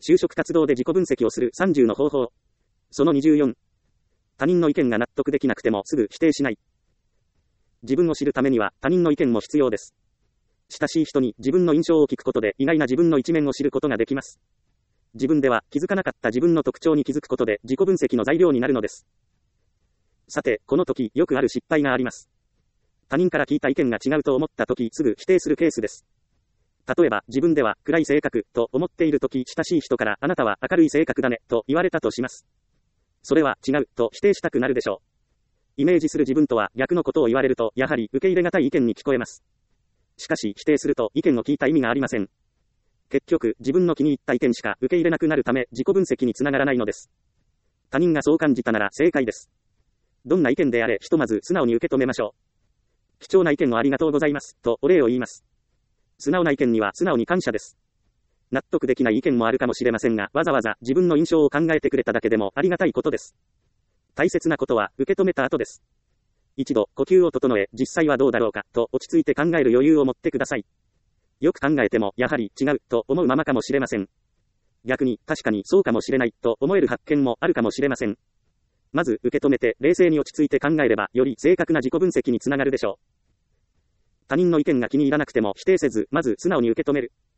就職活動で自己分析をする30の方法。その24。他人の意見が納得できなくてもすぐ否定しない。自分を知るためには他人の意見も必要です。親しい人に自分の印象を聞くことで意外な自分の一面を知ることができます。自分では気づかなかった自分の特徴に気づくことで自己分析の材料になるのです。さて、この時よくある失敗があります。他人から聞いた意見が違うと思った時すぐ否定するケースです。例えば自分では暗い性格と思っている時、親しい人からあなたは明るい性格だねと言われたとします。それは違うと否定したくなるでしょう。イメージする自分とは逆のことを言われるとやはり受け入れがたい意見に聞こえます。しかし否定すると意見を聞いた意味がありません。結局自分の気に入った意見しか受け入れなくなるため自己分析につながらないのです。他人がそう感じたなら正解です。どんな意見であれひとまず素直に受け止めましょう。貴重な意見をありがとうございますとお礼を言います。素直な意見には素直に感謝です。納得できない意見もあるかもしれませんが、わざわざ自分の印象を考えてくれただけでもありがたいことです。大切なことは受け止めた後です。一度呼吸を整え、実際はどうだろうかと落ち着いて考える余裕を持ってください。よく考えてもやはり違うと思うままかもしれません。逆に確かにそうかもしれないと思える発見もあるかもしれません。まず受け止めて冷静に落ち着いて考えればより正確な自己分析につながるでしょう。他人の意見が気に入らなくても否定せず、まず素直に受け止める。